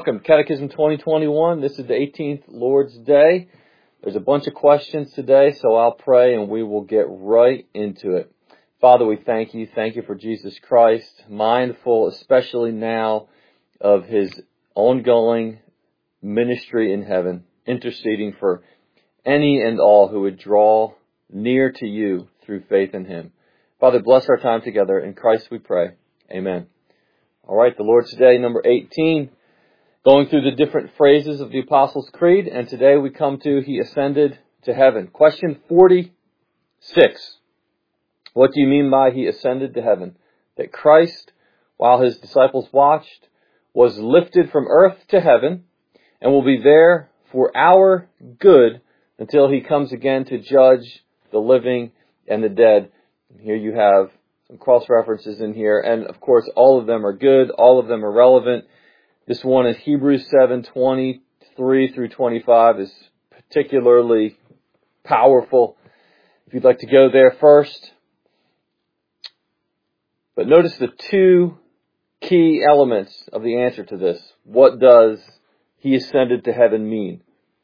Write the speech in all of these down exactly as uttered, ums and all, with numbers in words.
welcome. Catechism twenty twenty-one. This is the eighteenth Lord's Day. There's a bunch of questions today, so I'll pray and we will get right into it. Father, we thank you. Thank you for Jesus Christ, mindful especially now of his ongoing ministry in heaven, interceding for any and all who would draw near to you through faith in him. Father, bless our time together. In Christ we pray. Amen. All right, the Lord's Day, number eighteen, going through the different phrases of the Apostles' Creed, and today we come to He ascended to heaven. Question forty-six. What do you mean by He ascended to heaven? That Christ, while His disciples watched, was lifted from earth to heaven and will be there for our good until He comes again to judge the living and the dead. And here you have some cross-references in here, and of course all of them are good, all of them are relevant. This one is Hebrews seven, twenty-three through twenty-five is particularly powerful. If you'd like to go there first. But notice the two key elements of the answer to this. What does He ascended to heaven mean?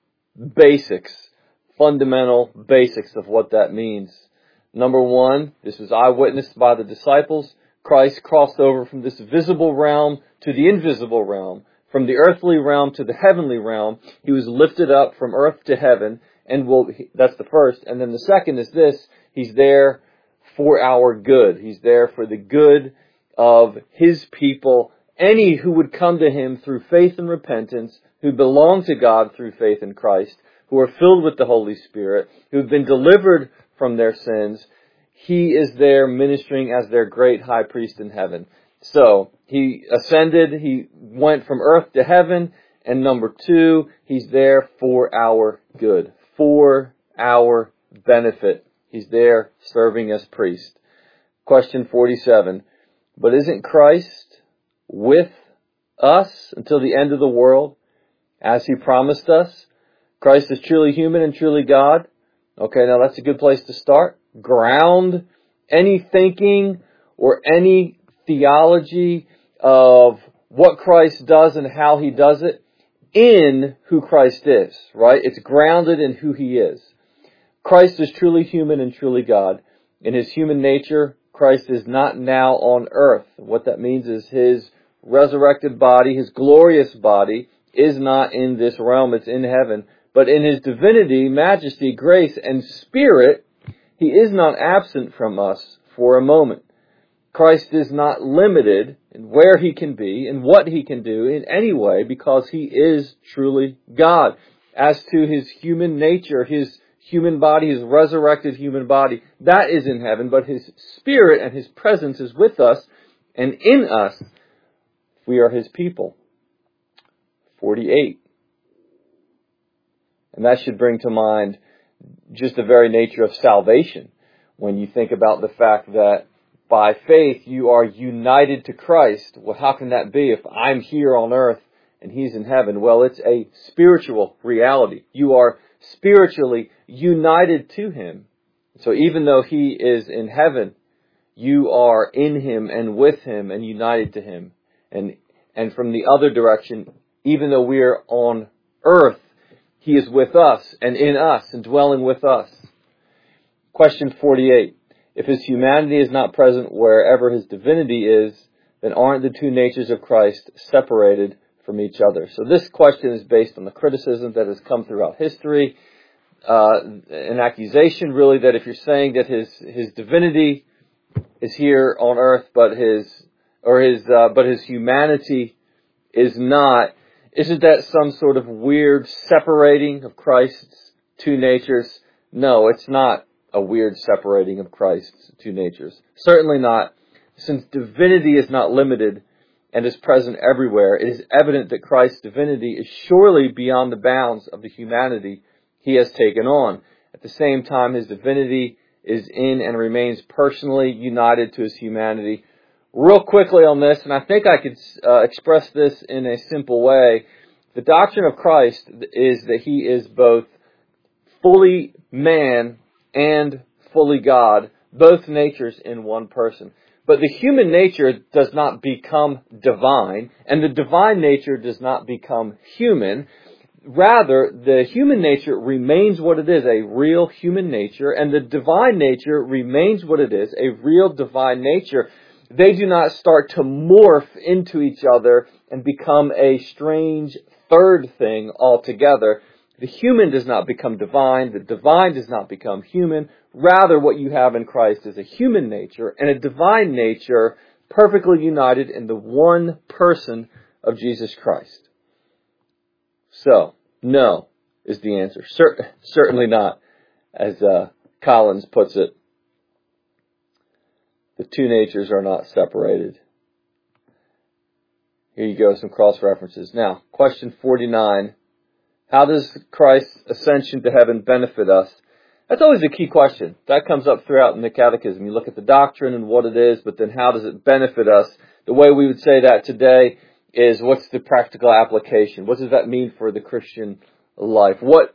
Basics, fundamental basics of what that means. Number one, this was eyewitnessed by the disciples. Christ crossed over from this visible realm to the invisible realm, from the earthly realm to the heavenly realm. He was lifted up from earth to heaven, and will, that's the first. And then the second is this, He's there for our good. He's there for the good of His people, any who would come to Him through faith and repentance, who belong to God through faith in Christ, who are filled with the Holy Spirit, who have been delivered from their sins. He is there ministering as their great high priest in heaven. So, He ascended, He went from earth to heaven, and number two, He's there for our good, for our benefit. He's there serving as priest. Question forty-seven. But isn't Christ with us until the end of the world, as He promised us? Christ is truly human and truly God. Okay, now that's a good place to start. Ground any thinking or any theology of what Christ does and how He does it in who Christ is, right? It's grounded in who He is. Christ is truly human and truly God. In His human nature, Christ is not now on earth. What that means is His resurrected body, His glorious body, is not in this realm, it's in heaven. But in His divinity, majesty, grace, and spirit, He is not absent from us for a moment. Christ is not limited in where He can be and what He can do in any way because He is truly God. As to His human nature, His human body, His resurrected human body, that is in heaven, but His spirit and His presence is with us and in us. We are His people. forty-eight. And that should bring to mind just the very nature of salvation. When you think about the fact that by faith you are united to Christ. Well, how can that be if I'm here on earth and He's in heaven? Well, it's a spiritual reality. You are spiritually united to Him. So even though He is in heaven, you are in Him and with Him and united to Him. And, and from the other direction, even though we are on earth, He is with us and in us and dwelling with us. Question forty-eight. If His humanity is not present wherever His divinity is, then aren't the two natures of Christ separated from each other? So this question is based on the criticism that has come throughout history. Uh, an accusation really that if you're saying that His, His divinity is here on earth, but His, or His, uh, but His humanity is not, isn't that some sort of weird separating of Christ's two natures? No, it's not a weird separating of Christ's two natures. Certainly not. Since divinity is not limited and is present everywhere, it is evident that Christ's divinity is surely beyond the bounds of the humanity He has taken on. At the same time, His divinity is in and remains personally united to His humanity. Real quickly on this, and I think I could uh, express this in a simple way. The doctrine of Christ is that He is both fully man and fully God, both natures in one person. But the human nature does not become divine, and the divine nature does not become human. Rather, the human nature remains what it is, a real human nature, and the divine nature remains what it is, a real divine nature. They do not start to morph into each other and become a strange third thing altogether. The human does not become divine. The divine does not become human. Rather, what you have in Christ is a human nature and a divine nature perfectly united in the one person of Jesus Christ. So, no is the answer. Cer- certainly not, as uh, Collins puts it. The two natures are not separated. Here you go, some cross-references. Now, question forty-nine. How does Christ's ascension to heaven benefit us? That's always a key question. That comes up throughout in the catechism. You look at the doctrine and what it is, but then how does it benefit us? The way we would say that today is, what's the practical application? What does that mean for the Christian life? What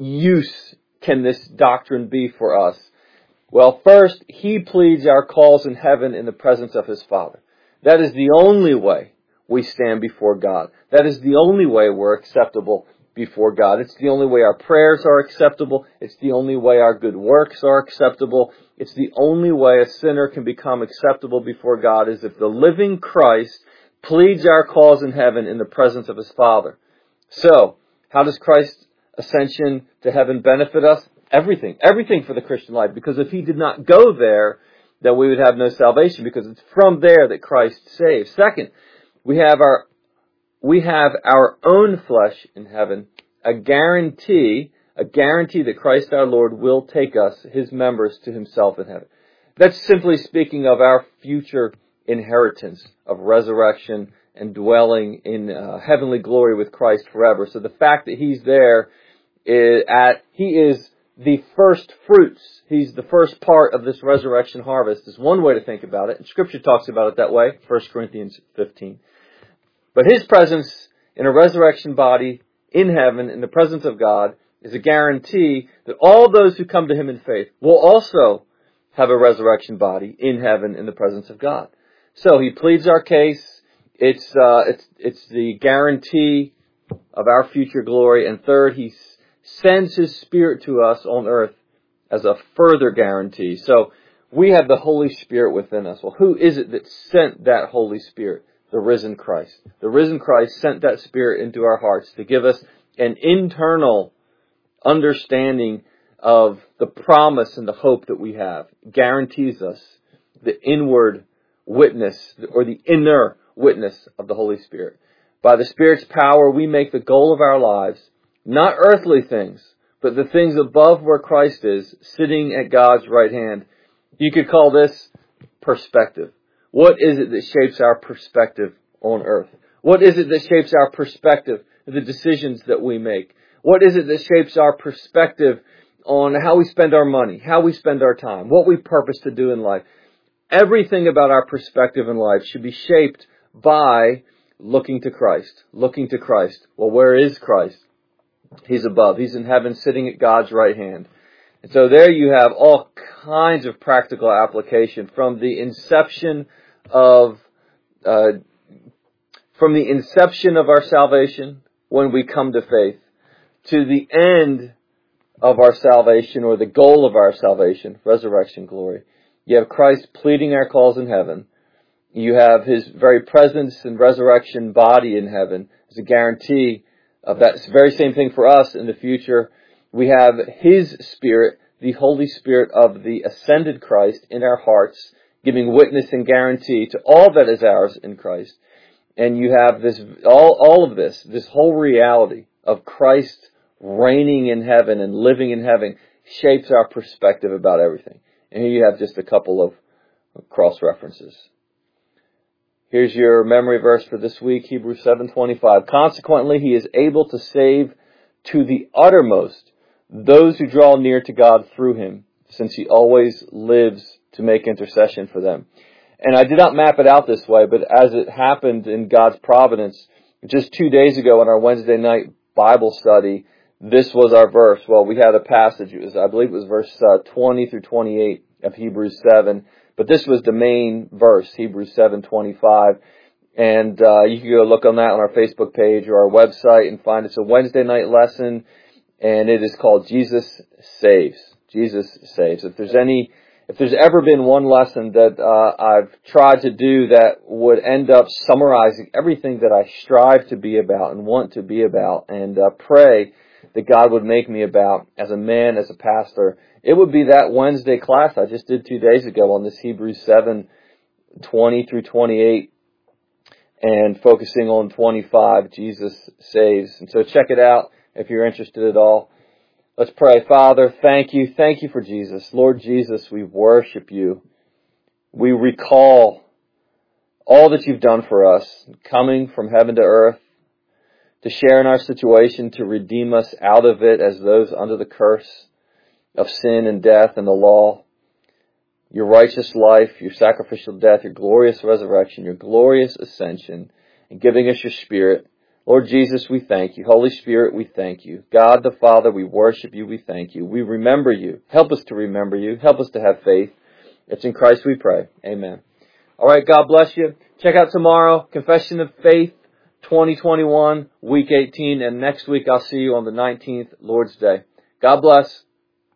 use can this doctrine be for us? Well, first, he pleads our cause in heaven in the presence of his Father. That is the only way we stand before God. That is the only way we're acceptable before God. It's the only way our prayers are acceptable. It's the only way our good works are acceptable. It's the only way a sinner can become acceptable before God, is if the living Christ pleads our cause in heaven in the presence of his Father. So, how does Christ's ascension to heaven benefit us? Everything. Everything for the Christian life. Because if he did not go there, then we would have no salvation, because it's from there that Christ saves. Second, we have our we have our own flesh in heaven, a guarantee, a guarantee that Christ our Lord will take us, his members, to himself in heaven. That's simply speaking of our future inheritance of resurrection and dwelling in uh, heavenly glory with Christ forever. So the fact that he's there, is at he is the first fruits. He's the first part of this resurrection harvest is one way to think about it. And Scripture talks about it that way, First Corinthians fifteen. But his presence in a resurrection body in heaven, in the presence of God, is a guarantee that all those who come to him in faith will also have a resurrection body in heaven in the presence of God. So he pleads our case. It's uh, it's it's the guarantee of our future glory. And third, he sends his Spirit to us on earth as a further guarantee. So we have the Holy Spirit within us. Well, who is it that sent that Holy Spirit? The risen Christ. The risen Christ sent that Spirit into our hearts to give us an internal understanding of the promise and the hope that we have. It guarantees us the inward witness, or the inner witness of the Holy Spirit. By the Spirit's power, we make the goal of our lives not earthly things, but the things above where Christ is, sitting at God's right hand. You could call this perspective. What is it that shapes our perspective on earth? What is it that shapes our perspective of the decisions that we make? What is it that shapes our perspective on how we spend our money, how we spend our time, what we purpose to do in life? Everything about our perspective in life should be shaped by looking to Christ, looking to Christ. Well, where is Christ? He's above. He's in heaven, sitting at God's right hand. And so there you have all kinds of practical application from the inception of, uh, from the inception of our salvation when we come to faith to the end of our salvation, or the goal of our salvation, resurrection glory. You have Christ pleading our cause in heaven. You have his very presence and resurrection body in heaven as a guarantee of that very same thing for us in the future. We have his Spirit, the Holy Spirit of the ascended Christ, in our hearts, giving witness and guarantee to all that is ours in Christ. And you have this, all, all of this, this whole reality of Christ reigning in heaven and living in heaven shapes our perspective about everything. And here you have just a couple of cross-references. Here's your memory verse for this week, Hebrews seven twenty-five. Consequently, he is able to save to the uttermost those who draw near to God through him, since he always lives to make intercession for them. And I did not map it out this way, but as it happened in God's providence, just two days ago in our Wednesday night Bible study, this was our verse. Well, we had a passage, it was, I believe it was verse uh, twenty through twenty-eight of Hebrews seven, But this was the main verse, Hebrews seven twenty-five. And uh, you can go look on that on our Facebook page or our website and find it's a Wednesday night lesson, and it is called Jesus Saves. Jesus Saves. If there's any, if there's ever been one lesson that uh, I've tried to do that would end up summarizing everything that I strive to be about and want to be about and uh, pray that God would make me about as a man, as a pastor, it would be that Wednesday class I just did two days ago on this Hebrews seven twenty through twenty-eight. And focusing on twenty-five, Jesus Saves. And so check it out if you're interested at all. Let's pray. Father, thank you. Thank you for Jesus. Lord Jesus, we worship you. We recall all that you've done for us, coming from heaven to earth, to share in our situation, to redeem us out of it as those under the curse of sin and death and the law. Your righteous life, your sacrificial death, your glorious resurrection, your glorious ascension, and giving us your Spirit. Lord Jesus, we thank you. Holy Spirit, we thank you. God the Father, we worship you. We thank you. We remember you. Help us to remember you. Help us to have faith. It's in Christ we pray. Amen. All right, God bless you. Check out tomorrow, Confession of Faith twenty twenty-one, week eighteen, and next week I'll see you on the nineteenth, Lord's Day. God bless.